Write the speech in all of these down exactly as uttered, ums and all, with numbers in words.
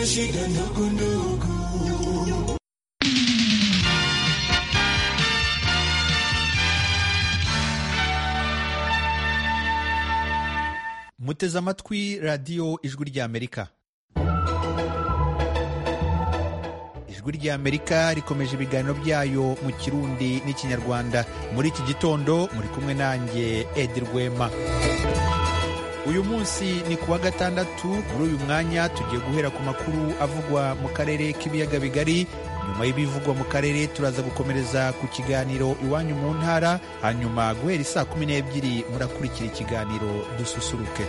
shida ndogo ndogo. Muteze amatwi radiyo ijwi ry'Amerika. Ijwi ry'Amerika rikomeje ibiganiro byayo mu Kirundi n'Ikinyarwanda. Muri iki gitondo muri kumwe nanjye Edi Rwema. Uyu munsi ni kuwa gatandatu. Muri uyu mwanya tugiye guhera ku makuru avugwa mu karere k'ibiyaga bigari. Nyuma y'ibivugwa mu karere turaza gukomereza ku kiganiro iwanyu mu ntara, hanyuma guhera isaa kumi n'ebyiri murakurikira ikiganiro dususuruke.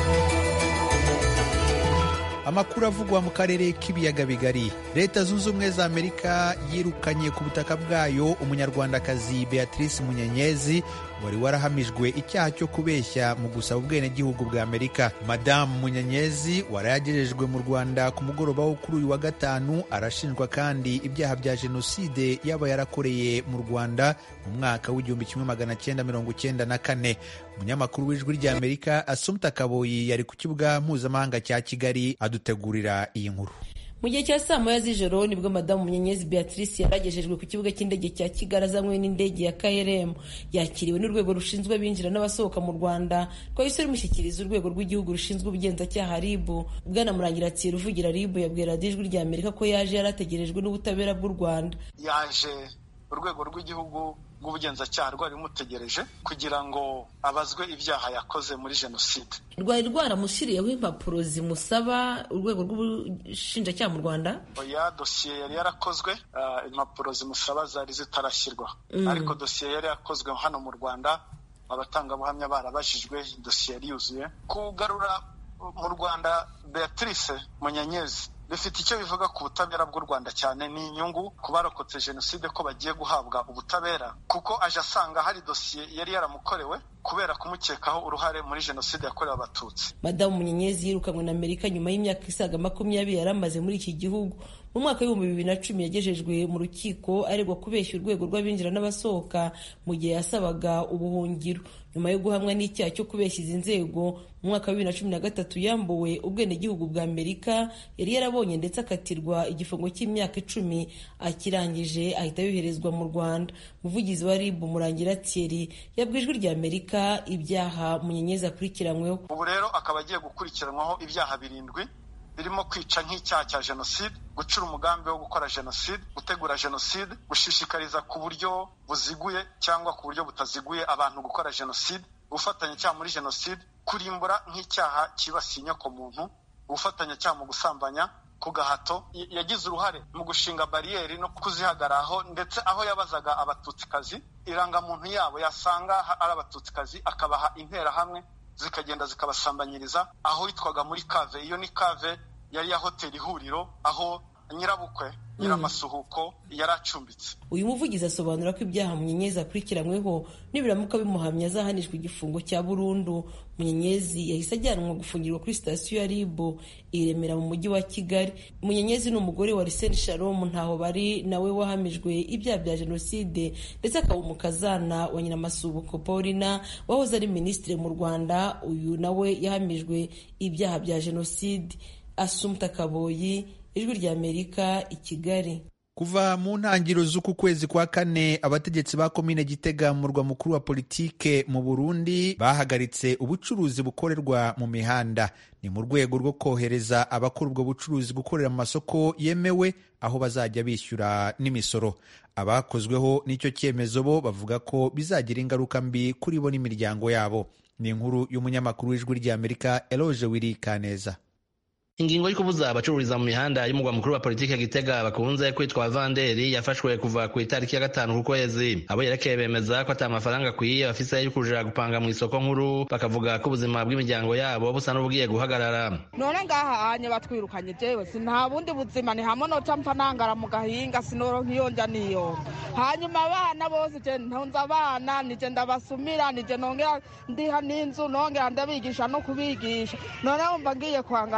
Amakuru avugwa mu karere k'ibiyaga bigari. Leta Zunze Ubumwe za Amerika yirukanye ku butaka bwayo umunyarwandakazi Beatrice Munyenyezi wari warahamijwe icyaha cyo kubeshya mu gusaba ubwenegihugu bwa Amerika. Madamu Munyenyezi warayagejejwe mu Rwanda ku mugoroba wo kuri uyu wa gatanu, arashinjwa kandi ibyaha bya jenoside yaba yarakoreye mu Rwanda mu mwaka w'igihumbi kimwe magana cyenda mirongo cyenda na kane. Umunyamakuru w'Ijwi ry'Amerika Assumpta Kaboyi yari ku kibuga mpuzamahanga cya Kigali adutegurira iyi nkuru. Mu gihe cya saa moya z'ijoro nibwo Madamu Munyenyezi Beatrice yaragejejwe ku kibuga cy'indege cya Kigali azanywe n'indege ya K L M. Yakiriwe n'urwego rushinzwe abinjira n'abasohoka mu Rwanda rwahise rumushyikiriza urwego rw'igihugu rushinzwe ubugenzacyaha R I B. Bwana Murangira uvugira R I B yabwiye radiyo Ijwi ry'Amerika ko yaje yarategerejwe n'ubutabera bw'u Rwanda. Yaje urwego rw'igihugu rw'ubugenzacyaha rwari mutegereje kugira ngo abazwe ibyaha yakoze muri jenoside. Rwari rwaramushyiriyeho impapuro zimusaba urwego rw'ubushinjacyaha mu Rwanda? Oya, dosiye yari yarakozwe, uh, impapuro zimusaba zari zitarashyirwa. Mm. Ariko dosiye yari yakozwe hano mu Rwanda, abatangabuhamya barabajijwe, dosiye yari yuzuye. Kugarura mu Rwanda Beatrice Munyenyezi bifite icyo bivuga ku butabera bw'u Rwanda, cyane ni inyungu ku barokotse jenoside ko bagiye guhabwa ubutabera, kuko aje asanga hari dosiye yari yaramukorewe kubera kumukekaho uruhare muri jenoside yakorewe Abatutsi. Madamu Munyenyezi yirukanwe na Amerika nyuma y'imyaka isaga makumyabiri yaramaze muri iki gihugu. Mu mwaka w'ibihumbi bibiri na cumi yagejejwe mu rukiko aregwa kubeshya urwego rw'abinjira n'abasohoka mu gihe yasabaga ubuhungiro. Nyuma yo guhamwa n'icyaha cyo kubeshya izi nzego, mu mwaka wa bibiri na cumi na gatatu yambuwe ubwenegihugu bwa Amerika, yari yarabonye ndetse akatirwa igifungo cy'imyaka icumi. Akirangije ahita yoherezwa mu Rwanda. Umuvugizi wa R I B Murangira Thierry yabwiye Ijwi ry'Amerika ibyaha Munyenyezi akurikiranyweho. Ubu rero akaba agiye gukurikiranwaho ibyaha birindwi birimo kwica nk'icyaha cya jenoside, gucura umugambi wo gukora jenoside, gutegura jenoside, gushishikariza ku buryo buziguye cyangwa ku buryo butaziguye abantu gukora jenoside, gufatanya icyaha muri jenoside, kurimbura nk'icyaha kibasiye inyokomuntu, gufatanya icyaha mu gusambanya ku gahato. Yagize uruhare mu gushinga bariyeri no kuzihagararaho, ndetse aho yabazaga Abatutsikazi irangamuntu yabo yasanga ari Abatutsikazi akabaha interahamwe zikagenda zikabasambanyiriza aho yitwaga muri Kave. Iyo ni Kave yari ya hoteli Ihuriro aho nyirabukwe nyiramasuhuko yari acumbitse. Uyu muvugizi asobanura ko ibyaha Munyenyezi akurikiranyweho nibiramuka bimuhamya azahanishwa igifungo cya burundu. Munyenyezi yahise ajyanwa gufungirwa kuri sitasiyo ya R I B i Remera mu mujyi wa Kigali. Munyenyezi ni umugore wa Riseni Shalom ntaho bari nawe wahamijwe ibyaha bya jenoside, ndetse akaba umukazana wa Nyiramasuhuko Paulina wahoze ari minisitiri mu Rwanda. Uyu nawe yahamijwe ibyaha bya jenoside. Assumpta Kaboyi, Ijwi ry'Amerika i Kigali. Kuva mu ntangiriro z'uku kwezi kwa kane, abategetsi ba komine Gitega mu murwa mukuru wa politike mu Burundi bahagaritse ubucuruzi bukorerwa mu mihanda. Ni mu rwego rwo kohereza abakora ubwo bucuruzi gukorera mu masoko yemewe aho bazajya bishyura n'imisoro. Abakozweho n'icyo cyemezo bo bavuga ko bizagira ingaruka mbi kuri bo n'imiryango yabo. Ni inkuru y'umunyamakuru w'Ijwi ry'Amerika Eloge Wiri Kaneza. Ingingo yo kubuza abacururiza mu mihanda y'umugwa mukuru wa politike Gitega bakunze kwitwa Vanderi yafashwe kuva ku itariki ya gatanu ku kwezi. Abo yerekeye bemeza ko ata mafaranga akwiye bafise yo kuja gupanga mu isoko nkuru, bakavuga ko ubuzima bw'imiryango yabo busa n'ubugiye guhagarara. None ngaha hanye batwirukanye jewe sinta bundi buzima, ni hamwe no campa nangara mu gahinga sinoro nkiyonja niyo. Hanyuma abana bose je ntonza abana nije ndabasumira, nije nongera ndiha n'inzu, nongera ndabigisha no kubigisha. None umva ngiye kwangara mu gahinga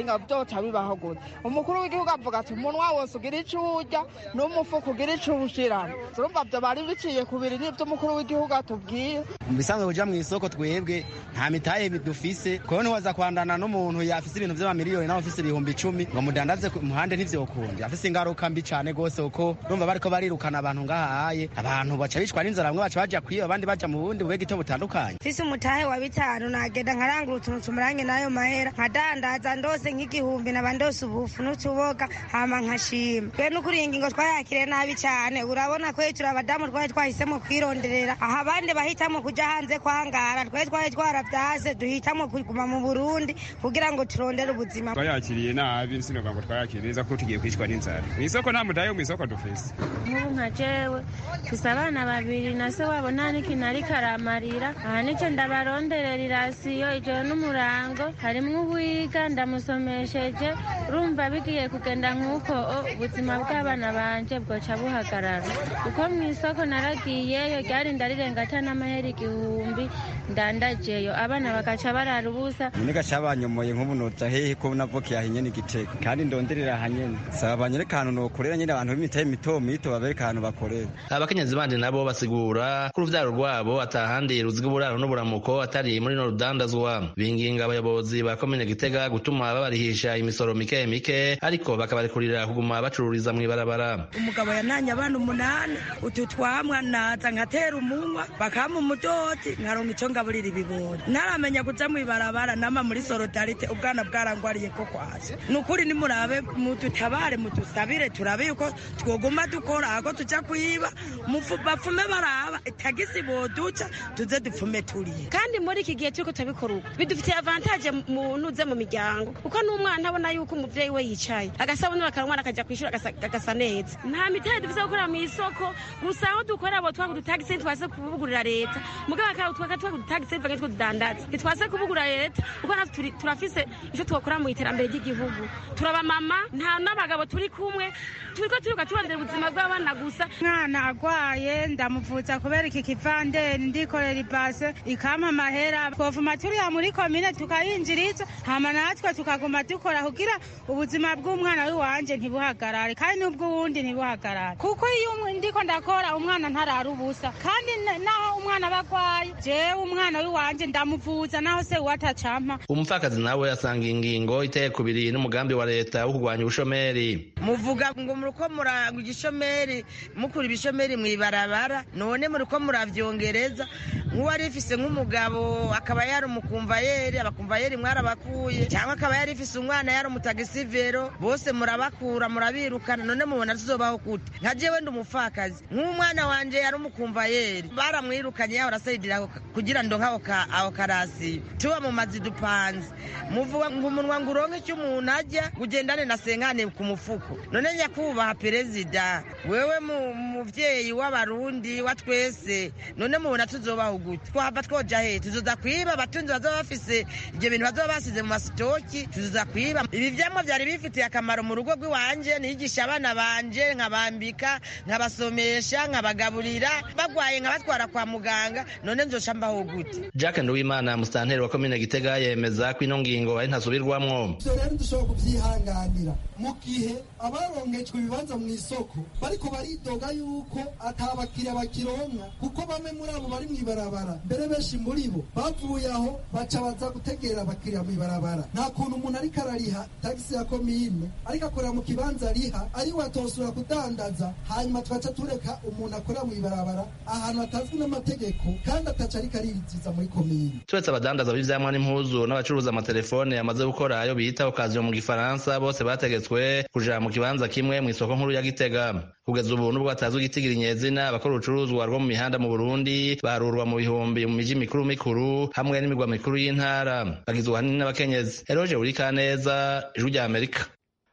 gahinga vyoca bibaho gute umukuru w'igihugu avuga ati umunwa wose ugira ico urya n'umufuko ugira ico uwushiramo urumva vyo bari biciye kubiri n'ivyo umukuru w'igihugu atubwiye bisanzwe kuja mw'isoko twebwe nta mitahe dufise kuko ntiwaza kwandana n'umuntu yafise ibintu vy'amamiliyoni nawe afise ibihumbi icumi ngo mudandaze muhande ntivyokunda afise ingaruka mbi cane gose kuko urumva bariko barirukana abantu ngahaye abantu baca bicwa n'inzara bamwe baca baja kwiba abandi baja mu bundi bwegito butandukanye mfise umutahe wa bitanu nagenda nkarangura utuntu tumurange nayo mahera nkadandaza ndose nk'igihumbi naba ndose ubufu n'utuboga hama nkashima twe n'ukuri ingingo twayakiriye nabi cane urabona kwe turi abadamu twari twahisemo kwironderera aha abandi bahitamo kuja hanze kwangara twe twari twaravyase duhitamo kuguma mu Burundi kugira ngo turondere ubuzima twayakiriye nabi sinoga ngo twayakiriye neza ko tugiye kwicwa n'inzara mw'isoko nta mudayo mw'isoko dufise nk'ubu nka jewe mfise abana babiri na se wabo nta n'ikintu ariko aramarira aha nico ndabaronderera irasiyo ijoro n'umurango harimwo uwiga ndamusomesheje urumva bigiye kugenda nk'uko ubuzima bw'abana banje bwoca buhagarara kuko mw'isoko naragiyeyo ryari ndarirenga ata n'amahera igihumbi ndandajeyo abana bagaca barara ubusa nyine gaca banyomoye nk'ubu noja hehe ko navukiye aho nyene Gitega kandi ndonderera aha nyene saba banyereka ahantu nokorera nyene abantu b'imitahe mito mito babereka ahantu bakorera abakenyezi bandi nabo basigura ko uruvyaro rwabo atahandi ruziga uburaro n'uburamuko atari muri no rudandazwa binginga abayobozi ba komine Gitega gutuma babarihisha imisoro mike mike ariko bakabarekurira kuguma bacururiza mw'ibarabara umugabo yananye abana umunani utu twamwa naza nkatera umunwa bakama umudoti nkaronka ico ngaburira ibigori ntaramenya kuja mw'ibarabara nama muri sorodarite ubwana bwarangwariye ko kwaje nukuri nimurabe mututabare mutusabire turabe yuko twoguma dukora ako tuja kwiba bapfume baraba tagisi boduca tuze dupfume turiye kandi muri iki gihe turiko turabikora uko bidufitiye avantage mu nuze mu miryango kuko n'umwana abona yuko umuvyeyi we yicaye agasabona bakarumwana akaja kwishura agasa neza nta mitahe dufise gukora mw'isoko gusa aho dukora abo twagudu tagisi twase kubugurira leta mugabo akaho twaka twagudu tagisi bage twodandaza twase kubugurira leta kuko natwe turafise ico twokora mu iterambere ry'igihugu turaba mama nta n'abagabo turi kumwe turiko turuka tubandera ubuzima bw'abana gusa mwana agwaye ndamuvuza kubera iki kivandeni ndikorera ibase ikama mahera twovuma turiya muri komine tukayinjiriza hama natwe tukaguma dukora kugira ubuzima bw'umwana w'iwanje ntibuhagarare kandi n'ubw'uwundi ntibuhagarare kuko iyo ndiko ndakora umwana ntarara ubusa kandi naho umwana bagwaye jewe umwana w'iwanje ndamuvuza naho se uwatacampa umupfakazi nawe asanga ingingo iteye kubiri n'umugambi wa leta wo kurwanya ubushomeri muvuga ngo muriko muragwa igishomeri mukura ibishomeri mw'ibarabara none muriko muravyongereza nk'uwari ifise nk'umugabo akaba yari umukumvayeri abakumvayeri mwarabakuye cyangwa akaba yari ifise umwana yari umutagisivero bose murabakura murabirukana none mubona tuzobaho gute nka jewe ndi umupfakazi nk'umwana wanje yari umukumvayeri baramwirukanye yaho arasayidira kugira ndonke aho karasi tuba mu mazi dupanze muvuga ngo umunwa ngo uronke icyo umuntu ajya ugendane na senkane ku mufuko none nyakubaha perezida wewe muvyeyi w'abarundi wa twese none mubona tuzobaho gute twahava twoja he tuzoza kwiba abatunzi bazoba bafise ivyo bintu bazoba basize mu masitoki tuzoza kwiba ibi vyamwa vyari bifitiye akamaro mu rugo rw'iwanje niyigisha abana banje nkabambika nkabasomesha nkabagaburira bagwaye nkabatwara kwa muganga none nzoca mbaho gute Jacques Nduwimana musitanteri wa komine Gitega yemeza ko ino ngingo ari ntasubirwamwo ivyo rero dushobora kuvyihanganira mu gihe abaronkejwe ibibanza mu isoko bariko baridoga yuko atabakiriya bakironka kuko bamwe muri abo bari mw'ibarabara mbere benshi muri bo bavuye aho baca baza gutegera abakiriya mw'ibarabara nta kuntu umuntu ariko arariha tagisi ya komine ariko akorera mu kibanza ariha ari we atosura kudandaza hanyuma tugaca tureka umuntu akorera mw'ibarabara ahantu hatazwi n'amategeko kandi ataca ariko aririziza muri komine turetse abadandaza b'ivyamwa n'impuzu n'abacuruza amatelefone yamaze gukora ayo bita okaziyo mu gifaransa bose bategetswe kuja mu kibanza kimwe mw'isoko nkuru ya Gitega kugeza ubu nubwo batazwi igitigiri nyezina abakora urucuruzwa rwo mu mihanda mu Burundi barurwa mu bihumbi mu miji mikuru mikuru hamwe n'imigwa mikuru y'intara bagizwe ahanini n'abakenyezi Eroge Urikaneza Ijwi rya Amerika.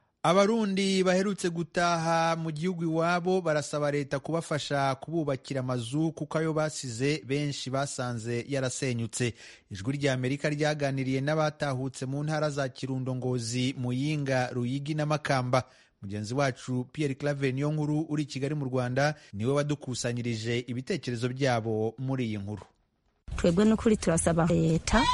Abarundi baherutse gutaha mu gihugu iwabo barasaba leta kubafasha kububakira amazu kuko ayo basize benshi basanze yarasenyutse. Ijwi rya Amerika ryaganiriye n'abatahutse mu ntara za Kirundo, Ngozi, Muyinga, Ruyigi na Makamba. Mugenzi wacu Pierre Claver Niyonkuru uri Kigali mu Rwanda niwe wadukusanyirije ibitekerezo byabo muri iyi nkuru. Twebwe n'ukuri turasaba leta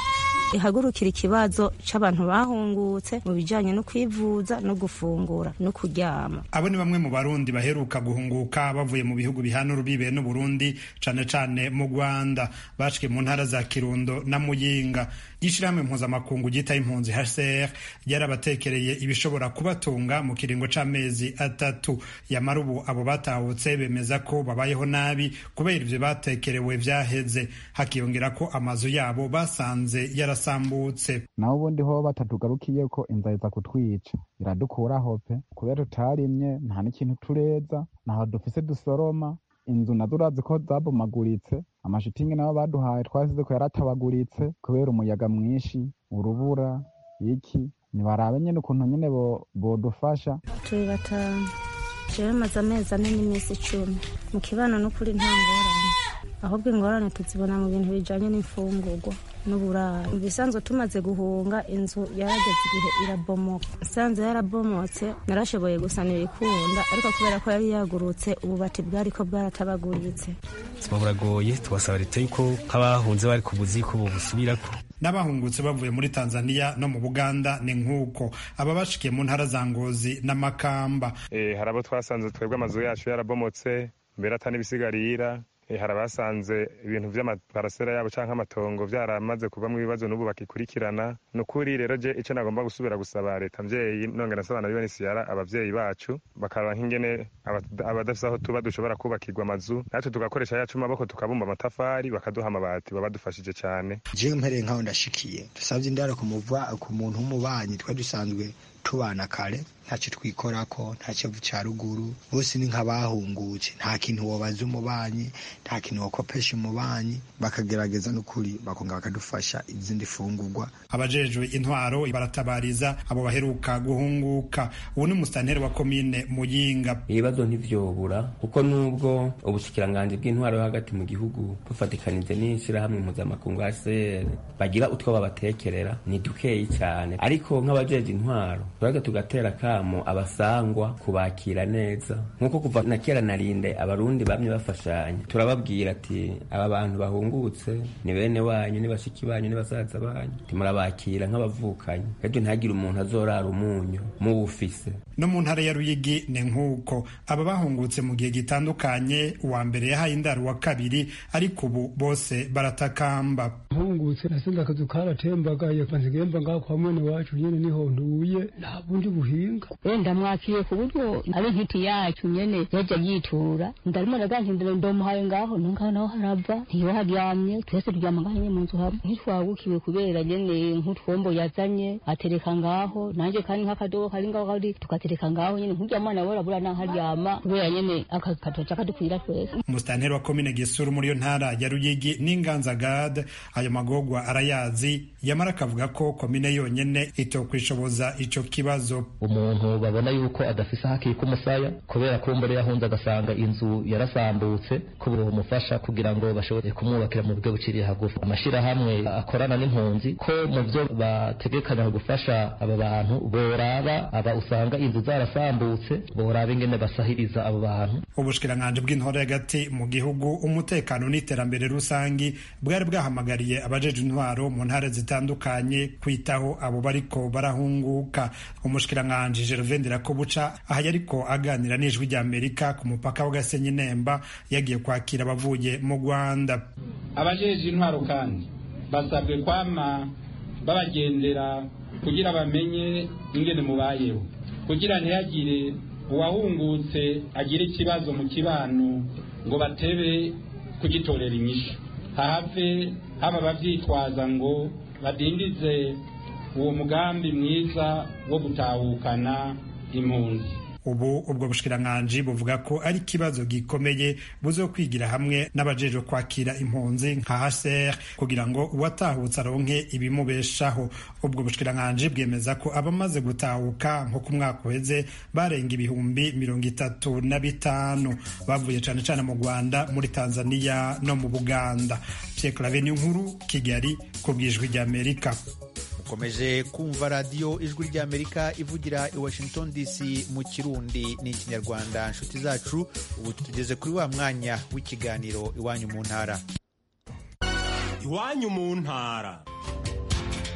ihagurukira ikibazo c'abantu bahungutse mu bijanye no kwivuza no gufungura no kuryama. Abo ni bamwe mu Barundi baheruka guhunguka bavuye mu bihugu bihana urubibe n'u Burundi, cane cane mu Rwanda, bashike mu ntara za Kirundo na Muyinga. Ishirahamwe mpuzamakungu ryita impunzi H C R ryarabatekereye ibishobora kubatunga mu kiringo c'amezi atatu. Yamara ubu abo batahutse bemeza ko babayeho nabi kubera ivyo batekerewe vyaheze, hakiyongera ko amazu yabo basanze yarasambutse. Naho ubundi ho batatugarukiye ko inzara iza kutwica iradukuraho pe, kubera tutarimye nta n'ikintu tureza, naho dufise dusoroma. Inzu nazo urazi ko zabomaguritse, amashitingi nabo baduhaye twasize ko yaratabaguritse kubera umuyaga mwinshi, urubura iki. Nibarabe nyene ukuntu nyene bodufasha. Turi batanu, jewe maze amezi ane n'iminsi icumi mu kibano, n'ukuri nta ngorane, ahubwo ingorane tuzibona mu bintu bijanye n'imfungurwa n'uburaro. Bisanzwe tumaze guhunga inzu yarageze igihe irabomoka, isanzwe yarabomotse narashoboye gusana ibikunda, ariko kubera ko yari yagurutse ububati bwariko bwaratabaguritse. Ubuzima buragoye, tubasaba leta yuko nk'abahunze bari ku buzi ko bubusubirako. N'abahungutse bavuye muri Tanzania no mu Buganda ni nk'uko aba bashikiye mu ntara za Ngozi na Makamba. Eh, hari abo twasanze twebwe amazu yacu yarabomotse mbere atani bisigarira. Hari abasanze ibintu vy'amaparasera yabo canke amatongo vyaramaze kuvamwo ibibazo n'ubu bakikurikirana. Nukuri rero je ico nagomba gusubira gusaba leta mvyeyi, nongera nsaba na U N H C R abavyeyi bacu bakaraba nk'ingene abadafise aho tuba dushobora kubakirwa amazu, natwe tugakoresha yacu maboko tukabumba amatafari bakaduha amabati, babadufashije cane. Je mpereye nkaho ndashikiye dusavye indaro kumuva ku muntu w'umubanyi twa dusanzwe tubana kare, ntacyo twikorako, ntacyo ca ruguru, bose ni nk'abahungutse, nta kintu wobaza umubanyi, nta kintu wokopesha umubanyi, bakagerageza n'ukuri bakonga bakadufasha izindi fungurwa. Abajejwe intwaro baratabariza abo baheruka guhunguka. Ubu ni musitanteri wa komine Muyinga. Ibibazo ntivyobura kuko nubwo ubushikiranganje bw'intwaro yo hagati mu gihugu bufatikanije n'ishirahamwe mpuzamakungu H C R bagira utwo babatekerera ni dukeyi cyane, ariko nk'abajeje intwaro turaga tugatera kamo abasangwa kubakira neza, nkuko kuva na kera narinde abarundi bamye bafashanya. Turababwira ati aba bantu bahungutse ni bene wanyu, ni bashiki banyu, ni basaza banyu, timurabakira nk'abavukanye, kandi ntagire umuntu azorara umunyu mu bufise. No mu ntara ya Ruyigi ni nkuko aba bahungutse mu gihe gitandukanye, uwa mbere yahaye indaro wa kabiri, ariko ubu bose baratakamba. Hungutse nasenga akazu karatembagaye, kanzigemba ngaho kwa mwene wacu nyene niho ntuye, nta bundi buhinga. Wenda mwakiye ku buryo ari nkiti yacu nyene yaje yitura, ndarimo nagantindira ndomuhaye ngaho nonga naho harava, ntiyo haryamye, twese turyama ngaho nyene mu nzu hamwe. Ntitwagukiwe kubera nyene nk'utwombo yazanye atereka ngaho, nanje kandi nk'akadobo kari ngaho kari tukatereka ngaho nyene nk'uryamana bora bura na haryama kubera nyene akakatoca kadukwira twese. Musitanteri wa komine Gisuru muri yo ntara ya Ruyigi n'Inganzagade ayo magogwa arayazi, yamara akavuga ko komine yonyene itokwishoboza ico kibazo. Umuntu babona yuko adafise haki kumusaya kubera ko mbere yahunze agasanga inzu yarasambutse, ko bomufasha kugira ngo bashobore kumwubakira mu buryo buciriye hagufi. Amashira hamwe akorana n'impunzi ko mu byo bategekanya gufasha aba bantu boraba aba usanga inzu zarasambutse, boraba ingene basahiriza abo bantu. Ubushikiranganje bw'intore hagati mu gihugu, umutekano n'iterambere rusangi bwari bwahamagariye abajeje intwaro mu ntara zitandukanye kwitaho abo bariko barahunguka. Umushikiranganje Gervais Ndirakobuca aha yariko aganira n'ijwi rya Amerika ku mupaka wa Gasenyi Nemba yagiye kwakira abavuye mu Rwanda. Abajeje intwaro kandi basabwe kwama babagendera kugira bamenye ingene mubayeho, kugira ntihagire uwahungutse agira ikibazo mu kibano ngo batebe kugitorera inyishu, hahave haba bavyitwaza ngo badindize uwo mugambi mwiza wo gutahukana impunzi. Ubu ubwo bushikiranganje buvuga ko ari kibazo gikomeye buzokwigira hamwe n'abajeje kwakira impunzi nka H C R kugira ngo uwatahutse aronke ibimubeshaho. Ubwo bushikiranganje bwemeza ko abamaze gutahuka nko ku mwaka uheze barenga ibihumbi mirongo itatu na bitanu bavuye cane cane mu Rwanda, muri Tanzania no mu Buganda. Pierre Claver Nkuru, Kigali, ku bwijwi rya Amerika. Mukomeje kumva radiyo ijwi ry'Amerika ivugira i Washington D C mu Kirundi n'ikinyarwanda. Inshuti zacu, ubu tugeze kuri wa mwanya w'ikiganiro Iwanyu mu Ntara. Iwanyu mu Ntara.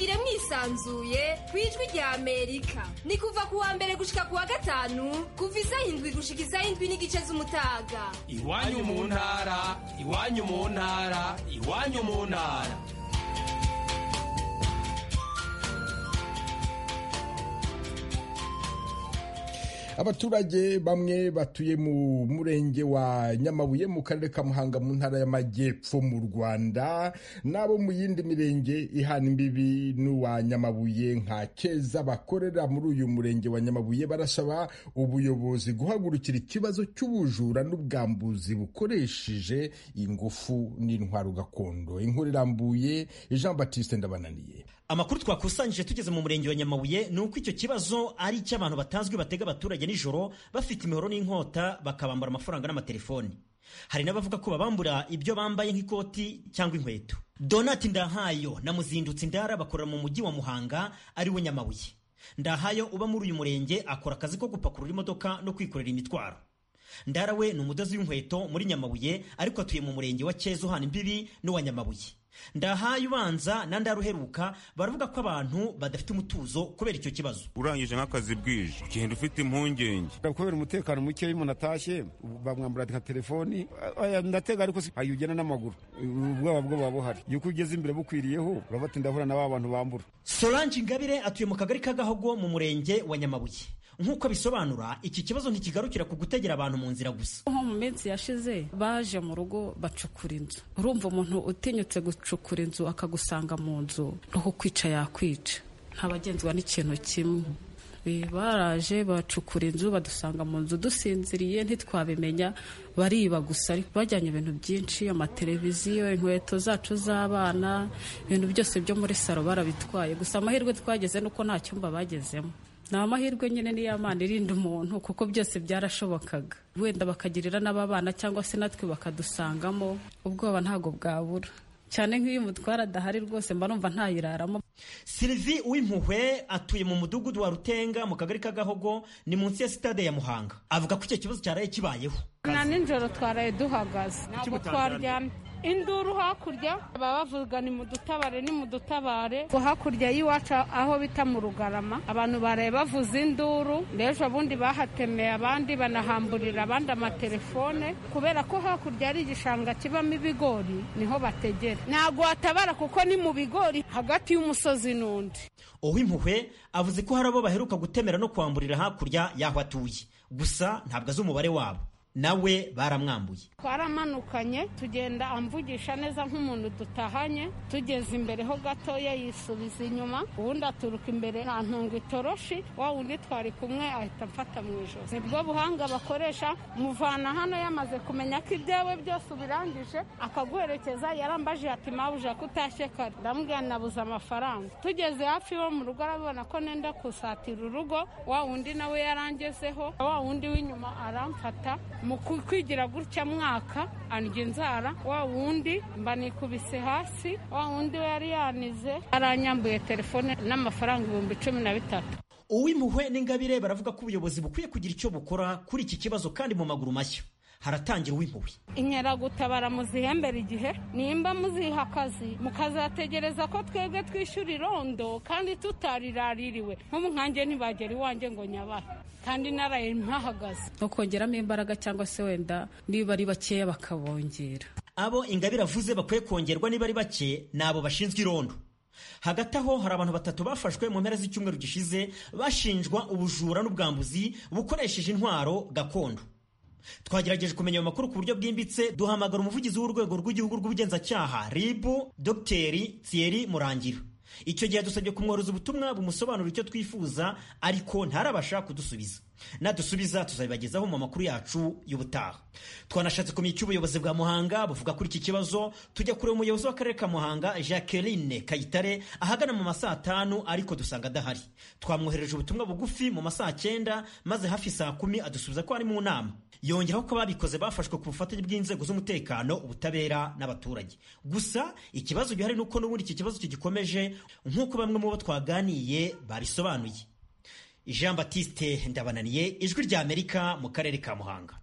tuyagire mwisanzuye ku ijwi rya Amerika. Ni kuva ku wa mbere gushika ku wa gatanu kuva isaha indwi gushika isaha indwi n'igice z'umutaga. Iwanyu mu ntara, iwanyu mu ntara, iwanyu mu ntara. Abaturage bamwe batuye mu murenge wa Nyamabuye mu karere ka Muhanga mu ntara y'Amajyepfo mu Rwanda nabo mu yindi mirenge ihana imbibi n'uwa Nyamabuye nka Keza bakorera muri uyu murenge wa Nyamabuye barasaba ubuyobozi guhagurukira ikibazo cy'ubujura n'ubwambuzi bukoresheje ingufu n'intwaro gakondo. Inkuru irambuye Jean Baptiste Ndabananiye. Amakuru twakusanyije tugeze mu murenge wa Nyamabuye ni uko icyo kibazo ari icy'abantu batazwi batega abaturage nijoro bafite imihoro n'inkota bakabambura amafaranga n'amatelefoni. Hari n'abavuga ko babambura ibyo bambaye nk'ikoti cyangwa inkweto. Donat Ndahayo na Muzindutsi Ndara bakorera mu mujyi wa Muhanga ari we Nyamabuye. Ndahayo uba muri uyu murenge akora akazi ko gupakurura imodoka no kwikorera imitwaro. Ndara we ni umudozi w'inkweto muri Nyamabuye ariko atuye mu murenge wa Cyezo hana imbibi n'uwa Nyamabuye. Ndahaye ubanza na Ndaruheruka baravuga ko abantu badafite umutuzo kubera icyo kibazo. Urangije nk'akazi bwije kigenda ufite impungenge kubera umutekano muke y'umuntu atashye bamwambura nka telefoni aya ndatega ariko ayugena n'amaguru ubwoba bwo babuhari yuko ugeze imbere bukwiriyeho urabati ndahura na abantu bambura. Solange Ingabire atuye mu kagari ka Gahogo mu murenge wa Nyamabuye. Nk'uko bisobanura iki kibazo ntikigarukira ku gutegera abantu mu nzira gusa. Nko mu minsi yashize baje mu rugo bacukura inzu. Urumva umuntu utinyutse gucukura inzu akagusanga mu nzu no kwica yakwica ntabagenzwa n'ikintu kimwe. Baraje bacukura inzu badusanga mu nzu dusinziriye ntitwabimenya bariba gusa ariko bajyanye ibintu byinshi amateleviziyo inkweto zacu z'abana ibintu byose byo muri saro barabitwaye gusa amahirwe twageze nuko nta cyumba bagezemo. Na amahirwe nyine ni y'Imana irinda umuntu kuko byose byarashobokaga wenda bakagirira n'ababana cyangwa se natwe bakadusangamo ubwoba ntago bwabura cyane nk'iyo umutwara adahari rwose mba numva ntayiraramo. Sylvie Uwimpuhwe atuye mu mudugudu wa Rutenga mu kagari ka Gahogo ni munsi ya stade ya Muhanga avuga ko icyo kibazo cyaraye kibayeho. Na ninjoro twaraye duhagaze ntabwo twaryamye induru hakurya baba bavuga ni mu dutabare ni mu dutabare hakurya y'iwacu aho bita mu Rugarama abantu baraye bavuza induru n'ejo bundi bahatemeye abandi banahamburira abandi amatelefone kubera ko hakurya ari igishanga kibamo ibigori niho bategera ntabwo watabara kuko ni mu bigori hagati y'umusozi n'undi. Uwimpuhwe avuze ko hari abo baheruka gutemera no kwamburira hakurya yaho atuye gusa ntabwo azi umubare wabo. Nawe baramwambuye. Twaramanukanye tugenda amvugisha neza nk'umuntu dutahanye tugeze imbere ho gatoya yisubiza inyuma ubundi aturuka imbere ntantunga itoroshi wa wundi twari kumwe ahita mfata mu ijosi. Nibwo buhanga bakoresha muvana hano yamaze kumenya ko ibyawe byose ubirangije akaguherekeza yarambaje ati mabuja kutashye kare ndamubwira nabuze amafaranga. Tugeze hafi yo mu rugo arabona ko nenda kusatira urugo wa wundi nawe yarangezeho wa wundi w'inyuma aramfata mu kwigira gutya mwaka andya inzara wa wundi mba nikubise hasi wa wundi we yari yanize aranyambuye telefone n'amafaranga ibihumbi cumi na bitatu. Uwimpuhwe n'Ingabire baravuga ko ubuyobozi bukwiye kugira icyo bukora kuri iki kibazo kandi mu maguru mashya. Haratangira Uwimpuhwe. Inkeragutabara muzihembera igihe nimba muziha akazi mukazategereza ko twebwe twishyura irondo kandi tutariraririwe nk'ubu nkanjye ntibagera iwanjye ngo nyabahe kandi naraye ntahagaze no kongeramo imbaraga cyangwa se wenda niba ari bakeya bakabongera. Abo Ingabire avuze bakwiye kongerwa niba ari bake nabo bashinzwe irondo. Hagati aho hari abantu batatu bafashwe mu mpera z'icyumweru gishize bashinjwa ubujura n'ubwambuzi bukoresheje intwaro gakondo. Twagerageje kumenya ayo makuru ku buryo bwimbitse duhamagara umuvugizi w'urwego rw'igihugu rw'ubugenzacyaha R I B Dr Thierry Murangira. Icyo gihe dusabye kumworoza ubutumwa bumusobanura icyo twifuza ariko ntarabasha kudusubiza. Nadusubiza tuzabibagezaho mu makuru yacu y'ubutaha. Twanashatse kumenya icyo ubuyobozi bwa Muhanga buvuga kuri iki kibazo tujya kureba umuyobozi w'akarere ka Muhanga Jacqueline Kayitare ahagana mu masaa atanu ariko dusanga adahari. Twamwohereje ubutumwa bugufi mu masaa cyenda maze hafi saa kumi adusubiza ko ari mu nama. Yongeraho ko babikoze bafashwe ku bufatanye bw'inzego z'umutekano ubutabera n'abaturage. Gusa ikibazo gihari nuko n'ubundi iki kibazo kigikomeje nk'uko bamwe mu bo twaganiye babisobanuye. Jean Baptiste Ndabananiye, Ijwi ry'Amerika mu karere ka Muhanga.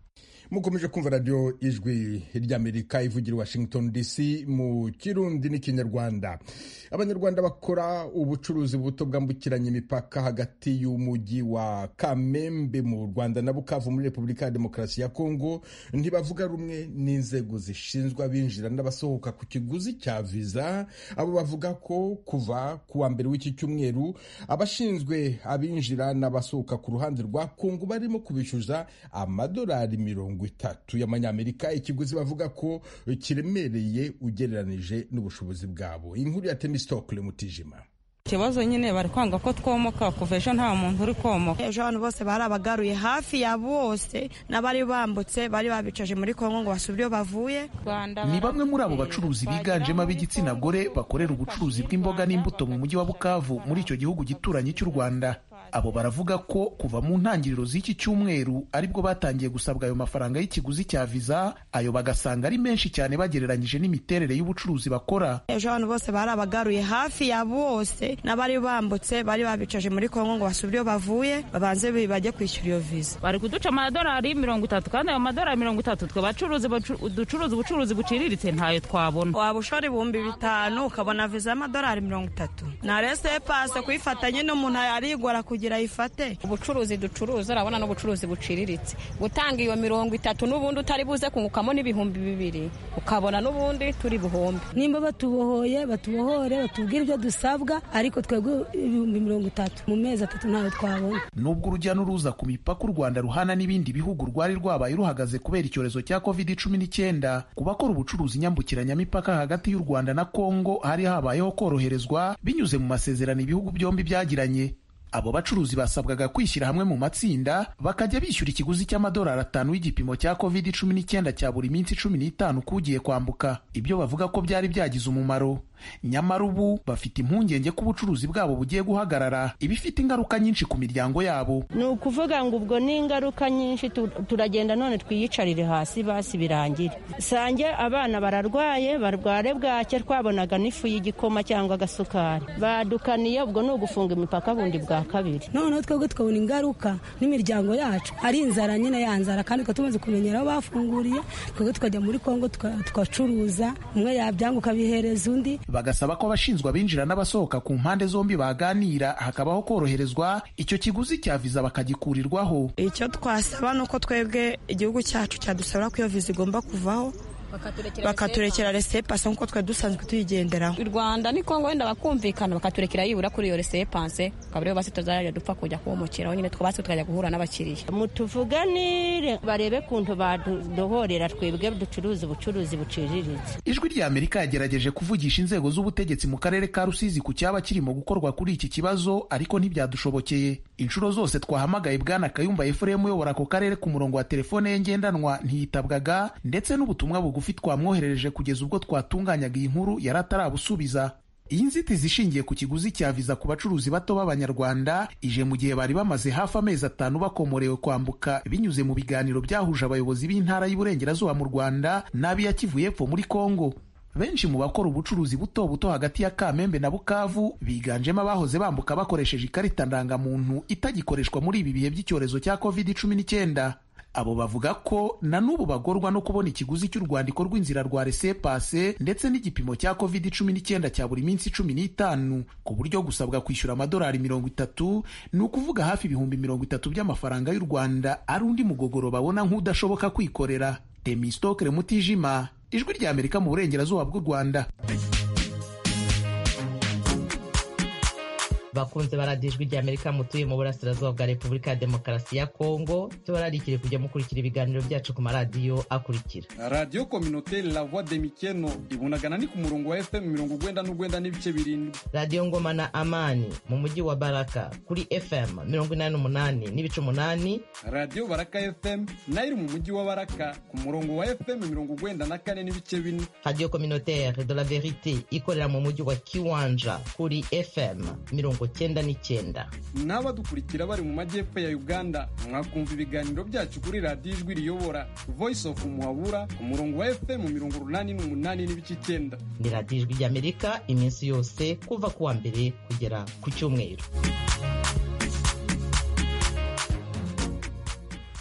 mukomeje kumva radiyo ijwi ry'Amerika ivugira i Washington D C mu Kirundi n'ikinyarwanda. Abanyarwanda bakora ubucuruzi buto bwambukiranya imipaka hagati y'umujyi wa Kamembe mu Rwanda na Bukavu muri Repubulika ya Demokarasi ya Kongo ntibavuga rumwe n'inzego zishinzwe abinjira n'abasohoka ku kiguzi cya viza. Abo bavuga ko kuva ku wa mbere w'iki cyumweru abashinzwe abinjira n'abasohoka ku ruhande rwa Kongo barimo kubishyuza amadolari mirongo itatu y'amanyamerika, ikiguzi bavuga ko kiremereye ugereranije n'ubushobozi bwabo. Inkuru ya Temistokle Mutijima. Ikibazo nyine bari kwanga ko twomoka kuva ejo nta muntu uri komoka. Ejo abantu bose bari abagaruye hafi ya bose n'abari bambutse bari babicaje muri Kongo ngo basubire iyo bavuye. Ni bamwe muri abo bacuruzi biganjemo ab'igitsina gore bakorera ubucuruzi bw'imboga n'imbuto mu mujyi wa Bukavu muri icyo gihugu gituranye cy'u Rwanda. Abo baravuga ko kuva mu ntangiriro z'iki cyumweru aribwo batangiye gusabwa ayo mafaranga y'ikiguzi cya viza, ayo bagasanga ari menshi cyane bagereranyije n'imiterere y'ubucuruzi bakora. Ejo abantu bose bari abagaruye hafi ya bose n'abari bambutse bari babicaje muri Kongo ngo basubire iyo bavuye babanze bajye kwishyura iyo viza. Bari kuduca amadolari mirongo itatu kandi ayo madolari mirongo itatu twe bacuruzi ducuruza ubucuruzi buciriritse ntayo twabona. Waba ushora ibihumbi bitanu ukabona viza y'amadolari mirongo itatu na rese pase kuyifatanye n'umuntu arigora kugira ifate. Ubucuruzi ducuruza urabona n'ubucuruzi buciriritse, gutanga iyo mirongo itatu n'ubundi utari buze kungukamo n'ibihumbi bibiri ukabona n'ubundi turi buhombe. Nimba batubohoye batubohore batubwire ibyo dusabwa, ariko twebwe ibihumbi mirongo itatu mu mezi atatu ntayo twabona. Nubwo urujya n'uruza ku mipaka u Rwanda ruhana n'ibindi bihugu rwari rwabaye ruhagaze kubera icyorezo cya covid cumi n'icyenda, ku bakora ubucuruzi nyambukiranyamipaka hagati y'u Rwanda na Kongo hari habayeho koroherezwa binyuze mu masezerano ibihugu byombi byagiranye. Abo bacuruzi basabwaga kwishyira hamwe mu matsinda bakajya bishyura ikiguzi cy'amadolari atanu y'igipimo cya covid cumi n'icyenda cya buri minsi cumi n'itanu kugiye kwambuka. Ibyo bavuga ko byari byagize umumaro, nyamara ubu bafite impungenge ko ubucuruzi bwabo bugiye guhagarara, ibifite ingaruka nyinshi ku miryango yabo. Ni ukuvuga ngo ubwo ni ingaruka nyinshi, turagenda none twiyicarire hasi basi birangire. Sange abana bararwaye, barware bwake, twabonaga n'ifu y'igikoma cyangwa agasukari badukaniye, ubwo ni ugufunga imipaka bundi bwa kabiri. Noneho twebwe twabona ingaruka n'imiryango yacu ari inzara nyine yanzara, kandi ko tumaze kumenyera aho bafunguriye twebwe tukajya muri Kongo tukacuruza, umwe yabyanga ukabihereza undi. Bagasaba ko abashinzwe abinjira n'abasohoka ku mpande zombi baganira hakabaho koroherezwa icyo kiguzi cya viza bakagikurirwaho. Icyo twasaba nuko twebwe igihugu cyacu cyadusabira ko iyo viza igomba kuvaho bakaturekera resepase nk'uko twe dusanzwe tuyigenderaho. U Rwanda ni Kongo wenda bakumvikana bakaturekera yibura kuri iyo resepase, kabiri basi tuzajya dupfa kujya kuwumukiraho nyine twabase tukajya guhura n'abakiriya. Mutuvuganire barebe kuntu baduhorera twebwe ducuruza ubucuruzi buciriritse. Ijwi rya Amerika yagerageje kuvugisha inzego z'ubutegetsi mu karere ka Rusizi ku cyaba kirimo gukorwa kuri iki kibazo, ariko ntibyadushobokeye. Inshuro zose twahamagaye Bwana Kayumba Ephraim uyobora ako karere ku murongo wa telefone ye ngendanwa ntiyitabwaga, ndetse n'ubutumwa bugufi twamwoherereje kugeza ubwo twatunganyaga iyi nkuru yaratarabusubiza. Iyi nzitizi ishingiye ku kiguzi cya viza ku bacuruzi bato b'Abanyarwanda ije mu gihe bari bamaze hafi amezi atanu bakomorewe kwambuka binyuze mu biganiro byahuje abayobozi b'intara y'Iburengerazuba mu Rwanda n'ab'iya Kivu y'Epfo muri Kongo. Benshi mu bakora ubucuruzi buto buto hagati ya Kamembe na Bukavu biganjemo abahoze bambuka bakoresheje ikarita ndangamuntu itagikoreshwa muri ibi bihe by'icyorezo cya covid cumi n'icyenda. Abo bavuga ko na n'ubu bagorwa no kubona ikiguzi cy'urwandiko rw'inzira rwa resepase ndetse n'igipimo cya covid cumi n'icyenda cya buri minsi cumi n'itanu, ku buryo gusabwa kwishyura amadolari mirongo itatu ni ukuvuga hafi ibihumbi mirongo itatu by'amafaranga y'u Rwanda ari undi mugogoro babona nk'udashoboka kwikorera. Temistokle Mutijima, Ijwi rya Amerika mu Burengerazuba bw'u Rwanda. Bakunze baradiyo Ijwi rya Amerika mutuye mu burasirazuba bwa Repubulika ya Demokarasi ya Kongo, tubararikire kujya mukurikira ibiganiro byacu ku maradiyo akurikira: Radio Communautaire La Voix de Mikeno ibunagana ni ku murongo wa F M mirongo ugwenda n'ugwenda n'ibice birindwi. Radio Ngoma na Amani mu mujyi wa Baraka kuri F M mirongo inani n'umunani n'ibice umunani. Radio Baraka F M nayo mu mujyi wa Baraka ku murongo wa F M mirongo ugwenda na kane n'ibice bine. Radio Communautaire de la Verite ikorera mu mujyi wa Kiwanja kuri F M mirongo cyenda n'icyenda. N'abadukurikira bari mu majyepfo ya Uganda mwakumva ibiganiro byacu kuri Radio Ijwi riyobora Voice of Muhabura ku murongo wa F M mirongo urunani n'umunani n'ibice icyenda. Ni Radio Ijwi ry'Amerika iminsi yose kuva kuwa mbere kugera ku cyumweru.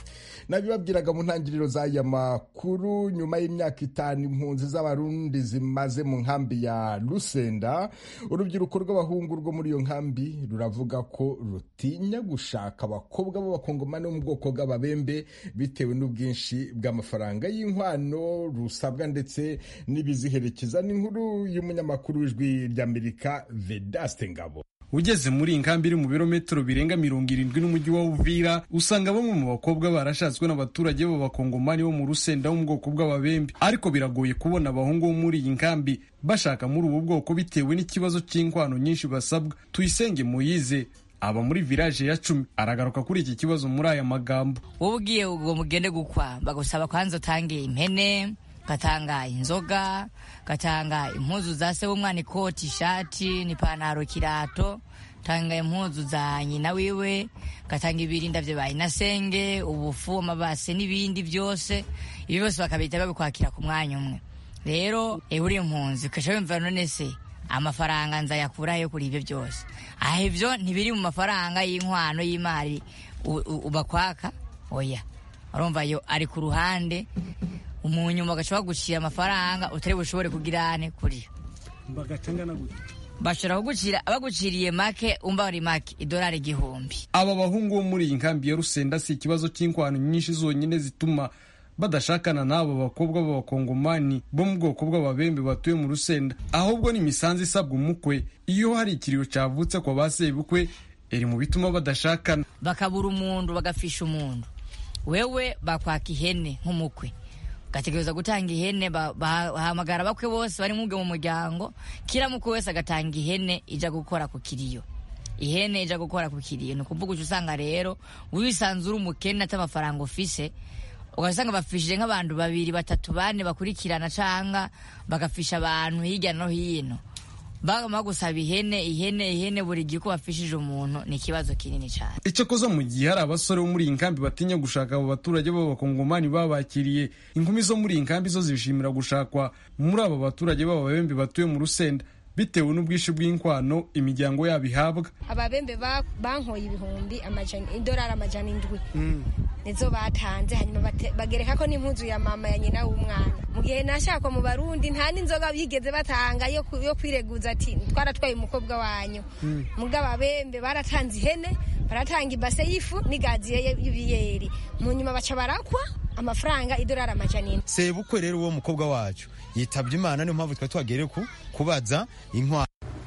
nabibabwiraga mu ntangiriro z'aya makuru, nyuma y'imyaka itanu impunzi z'abarundi zimaze mu nkambi ya Lusenda, urubyiruko rw'abahungu rwo muri iyo nkambi ruravuga ko rutinya gushaka abakobwa b'abakongomani bo mu bwoko bw'ababembe bitewe n'ubwinshi bw'amafaranga y'inkwano rusabwa ndetse n'ibiziherekeza. N'inkuru y'umunyamakuru w'ijwi ry'Amerika Vedaste Ngabo. Ugeze muri inkambi iri mu birometero birenga mirongo irindwi n'umujyi wa Uvira, usanga bamwe mu bakobwa barashatswe n'abaturage b'abakongomani bo mu Rusenda bo mu bwoko bw'ababembe, ariko biragoye kubona abahungu bo muri iyi nkambi bashaka muri ubu bwoko bitewe n'ikibazo cy'inkwano nyinshi basabwa. Tuyisenge Moyize aba muri village ya cumi aragaruka kuri iki kibazo muri aya magambo. Wowe ugiye ubwo mugende gukwa bagusaba kwanza utange impene, gatanga inzoga, gatanga impuzu za se w'umwana, ikoti, ishati n'ipantaro, kirato, tanga impuzu za nyina wiwe, gatanga ibirinda vye bayinasenge, ubufu, amabase n'ibindi byose. Ibi byose bakabita babikwakira ku mwanya umwe. Rero e uri impunzi ukasha wumva none se amafaranga nzayakurayo kuri ibyo byose. Aho ivyo ntibiri mu mafaranga y'inkwano y'imari ubakwaka, oya. Urumva yo ari ku ruhande, umunyuma agashobora gucira amafaranga utari bushobore kugirane kuri bagatangana gute. Bashobora kugucira, abaguciriye make umba ari make idolari igihumbi. Aba bahungu bo muri iyi nkambi ya Rusenda si ikibazo cy'inkwano nyinshi zonyine zituma badashakana n'abo bakobwa b'abakongomani bo mu bwoko bw'ababembe batuye mu Rusenda, ahubwo ni imisanzu isabwa umukwe iyo hari ikiriyo cyavutse kwa basebukwe, iri mu bituma badashakana. Bakabura umuntu, bagafisha umuntu. Wewe bakwaka ihene nk'umukwe, gategereza gutanga ihene, bahamagara bakwe bose bari mwuge mu muryango, kila mukwe wese agatanga ihene ija gukora ku kiriyo. Ihene ija gukora ku kiriyo no kuvuga ucu usanga rero wisanzura umukene ata amafaranga ufise, ugasanga bafishije nk'abantu babiri batatu bane bakurikirana canga bagafisha abantu hirya no hino. Bagama gusaba ihene ihene ihene buri giko bafishije umuntu ni kibazo kinini cyane. Icyo koza mu gihe hari abasore bo muri inkambi batinya gushaka abo baturage b'abakongomani babakiriye, inkumi zo muri inkambi zo zishimira gushakwa muri abo baturage b'ababembe batuye mu Rusenda bitewe n'ubwishi bw'inkwano imiryango yabo ihabwa. Ababembe bankoye ibihumbi amajana idolari amajana indwi mm. nizo batanze, hanyuma bagereka ko n'impuzu ya mama ya nyina w'umwana. Mu gihe nashaka mu Barundi nta n'inzoga bigeze batanga yo yo kwireguza ati twaratwaye umukobwa wanyu mm. mugabo ababembe baratanze ihene, baratanga ibase y'ifu n'igaziye y'ibiyeri, mu nyuma baca barakwa amafaranga idolari amajana ine. Sebukwe rero uwo mukobwa wacu yitabye Imana, niyo mpamvu twa twagereye ku kubaza inkwano.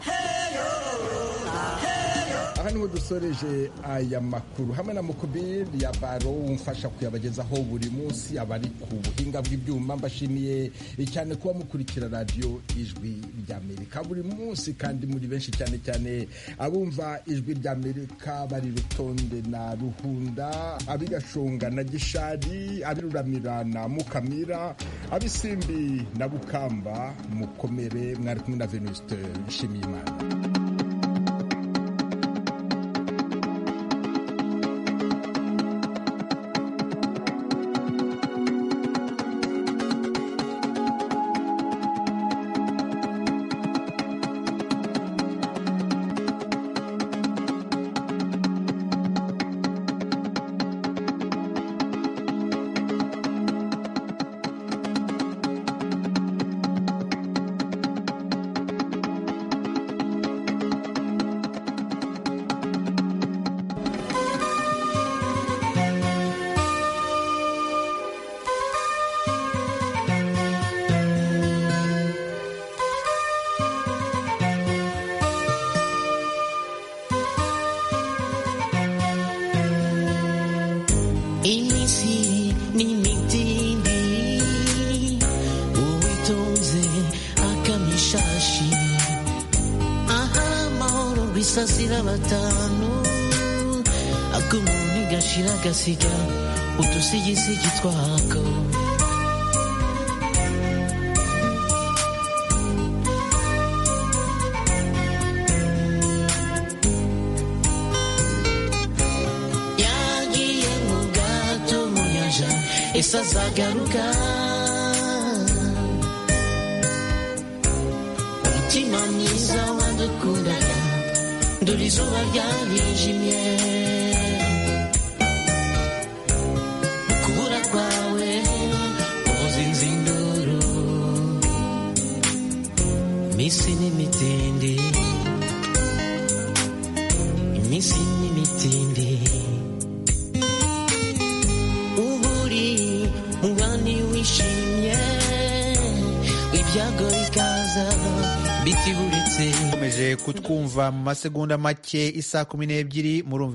Aha niho dusoreje aya makuru hamwe na Mukubiri ya Baro umfasha kuyabagezaho buri munsi, abari ku buhinga bw'ibyuma. Mbashimiye cyane kuba mukurikira radio Ijwi ry'Amerika buri munsi, kandi muri benshi cyane cyane abumva Ijwi ry'Amerika bari Rutonde na Ruhunda, abigashonga na Gishari, abiruramira na Mukamira, abisimbi na Bukamba. Mukomere, mwari kumwe na Venuste Nshimiyimana. Sasira batanu akumuni gashira gasiga utusigisigi twako yagiye mu gato mu nyanja esazagaruka umutima mwiza wadukundaga dore izuba ryarijimye. imitindi uburi mubani wishimye ibyago bikaza bitiburitse. Ukomeje kutwumva mu masegonda make isa kumi n'ebyiri murumva